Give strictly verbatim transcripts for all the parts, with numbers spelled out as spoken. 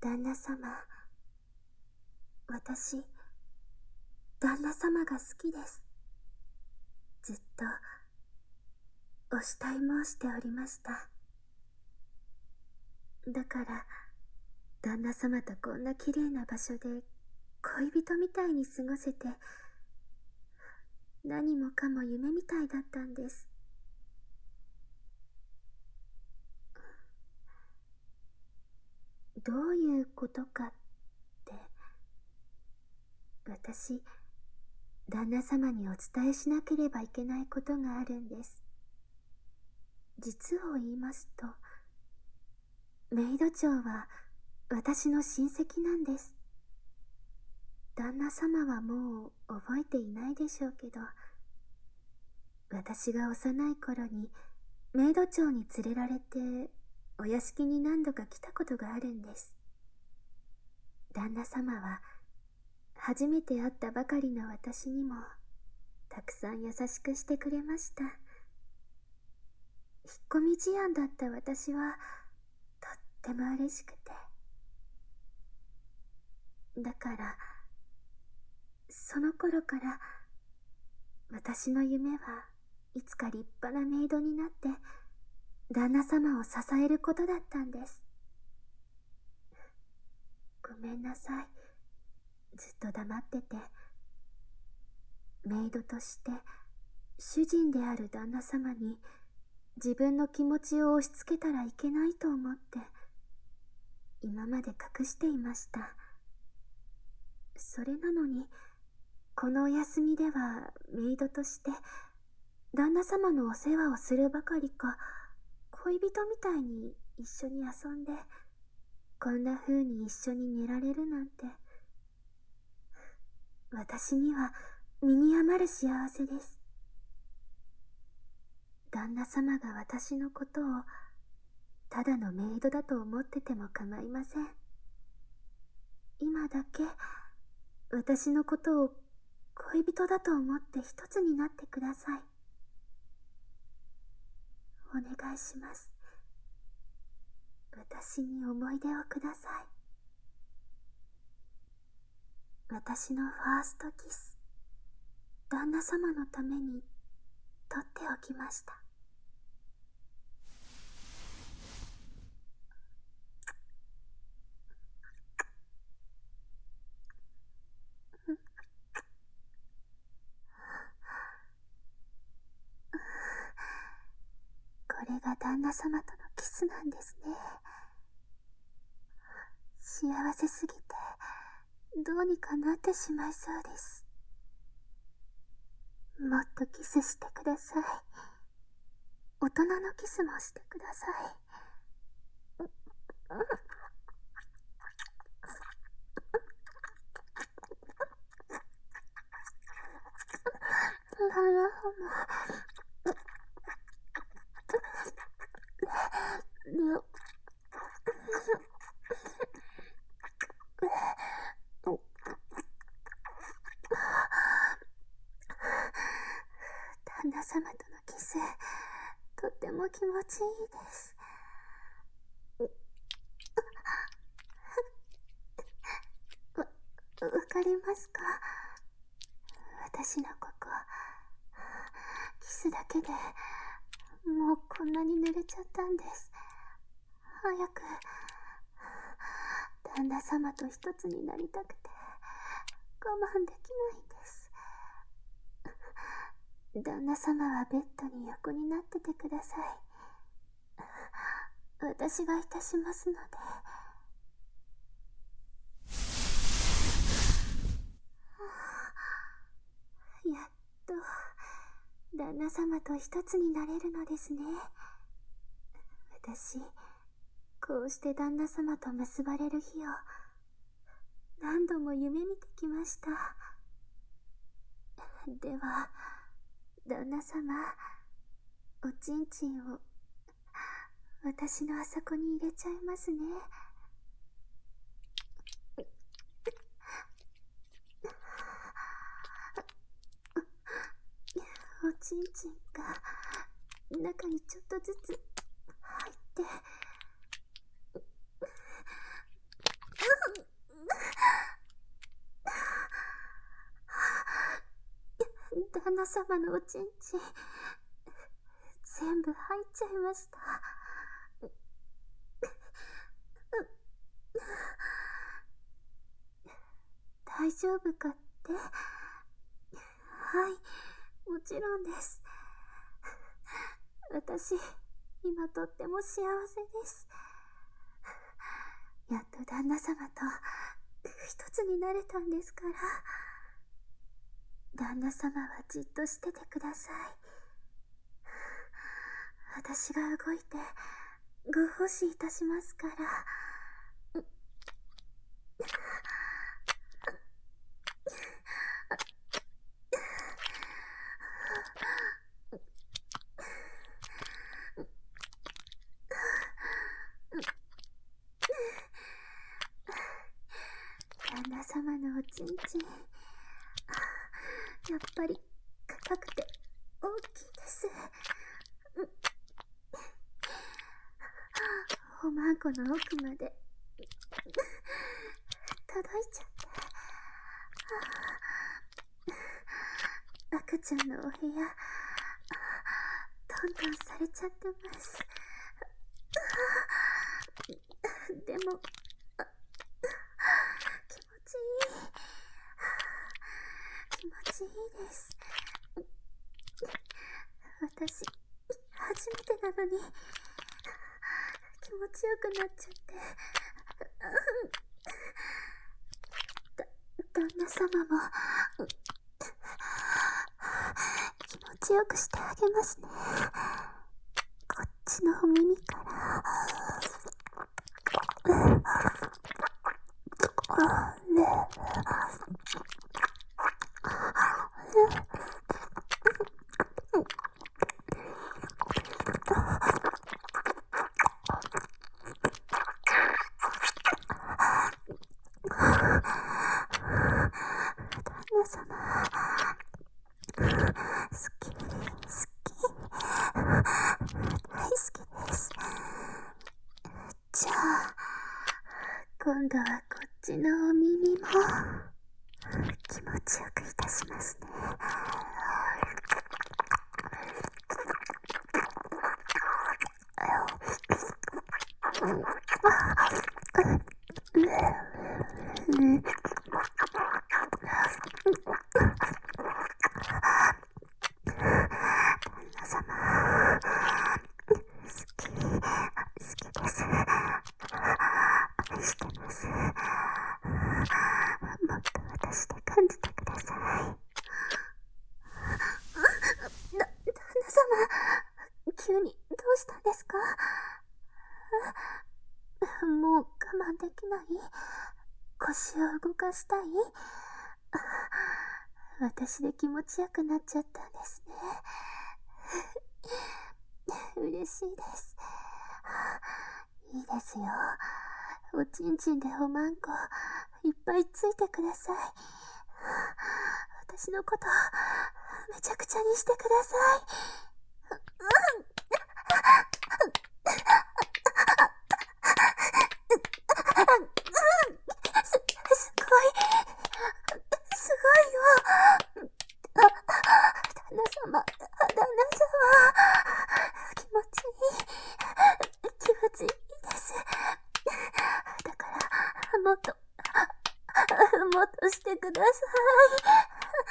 旦那様、私、旦那様が好きです。ずっと、お慕い申しておりました。だから、旦那様とこんな綺麗な場所で、恋人みたいに過ごせて、何もかも夢みたいだったんです。どういうことかって、私、旦那様にお伝えしなければいけないことがあるんです。実を言いますと、メイド長は私の親戚なんです。旦那様はもう覚えていないでしょうけど、私が幼い頃にメイド長に連れられてお屋敷に何度か来たことがあるんです。旦那様は初めて会ったばかりの私にもたくさん優しくしてくれました。引っ込み思案だった私はとっても嬉しくて、だからその頃から私の夢はいつか立派なメイドになって旦那様を支えることだったんです。ごめんなさい、ずっと黙ってて。メイドとして主人である旦那様に自分の気持ちを押し付けたらいけないと思って今まで隠していました。それなのにこのお休みではメイドとして旦那様のお世話をするばかりか、恋人みたいに一緒に遊んでこんな風に一緒に寝られるなんて、私には身に余る幸せです。旦那様が私のことをただのメイドだと思ってても構いません。今だけ私のことを恋人だと思って一つになってください。お願いします。私に思い出をください。私のファーストキス、旦那様のために取っておきました。これが旦那様とのキスなんですね。幸せすぎてどうにかなってしまいそうです。もっとキスしてください。大人のキスもしてください。旦那様とのキス、とっても気持ちいいです。わ、わかりますか？私のここ、キスだけでもうこんなに濡れちゃったんです。早く旦那様と一つになりたくて我慢できないんです。旦那様はベッドに横になっててください。私がいたしますので。やっと旦那様と一つになれるのですね。私、こうして旦那様と結ばれる日を何度も夢見てきました。では旦那様、おちんちんを私のあそこに入れちゃいますね。おちんちんが中にちょっとずつ入って、 旦那様のおちんちん、全部入っちゃいました。大丈夫かって？はい、もちろんです。私、今とっても幸せです。やっと旦那様と一つになれたんですから。旦那様はじっとしててください。私が動いてご奉仕いたしますから。旦那様のおちんちん、やっぱり硬くて大きいです。おまんこの奥まで届いちゃって、赤ちゃんのお部屋トントンされちゃってます。でも気持ちいい、気持ちいいです。私初めてなのに気持ちよくなっちゃって、だ旦那様も気持ちよくしてあげますね。こっちのお耳から今度はこっちのお耳も気持ちよくいたしますね。急にどうしたんですか？もう我慢できない？腰を動かしたい？私で気持ちよくなっちゃったんですね。嬉しいです。いいですよ。おちんちんでおまんこいっぱいついてください。私のことめちゃくちゃにしてください。す、すごい。すごいよ。あ、旦那様、旦那様。気持ちいい。気持ちいいです。だから、もっと、もっとしてください。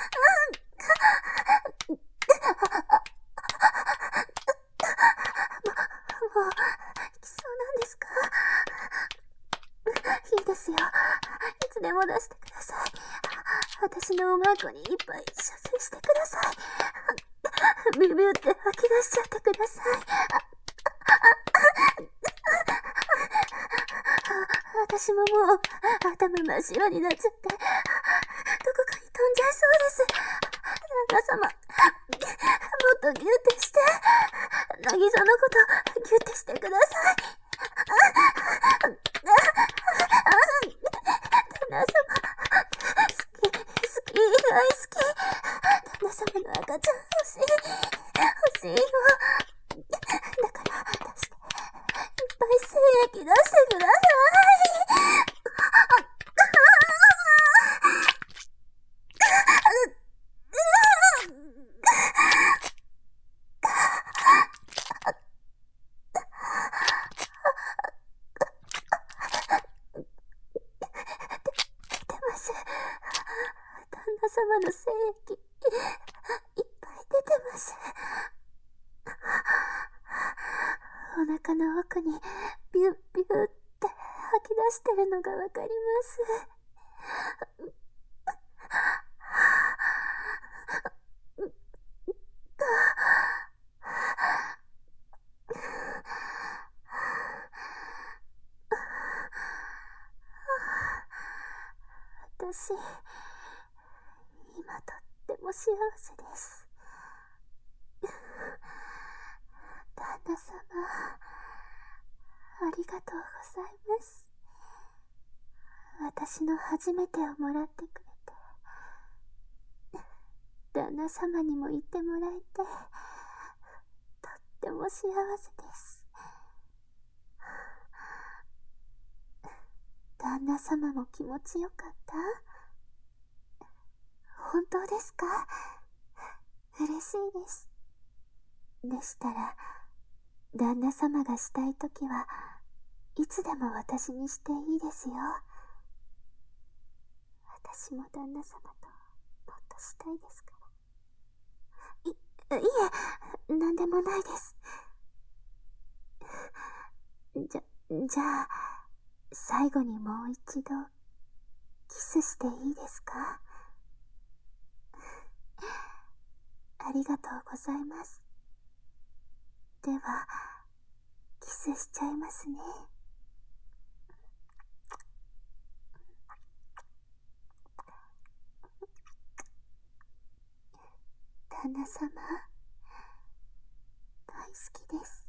いいですよ。いつでも出してください。私のおまんこにいっぱい射精してください。ビュビュって吐き出しちゃってください。私ももう頭真っ白になっちゃって、どこかに飛んじゃいそうです。旦那様、もっとギュってして、渚のことギュってしてください。旦那様、好き、好き、大好き。旦那様の赤ちゃん欲しい、欲しいよ。だから出して、いっぱい精液出してください。 の精液、いっぱい出てます。お腹の奥にビュッビュッって吐き出してるのがわかります。私、今とっても幸せです。旦那様、ありがとうございます。私の初めてをもらってくれて、旦那様にも言ってもらえて、とっても幸せです。旦那様も気持ちよかった？本当ですか？嬉しいです。でしたら、旦那様がしたいときはいつでも私にしていいですよ。私も旦那様ともっとしたいですから。い、いえ、なんでもないです。じゃ、じゃあ、最後にもう一度、キスしていいですか？ありがとうございます。では、キスしちゃいますね。旦那様、大好きです。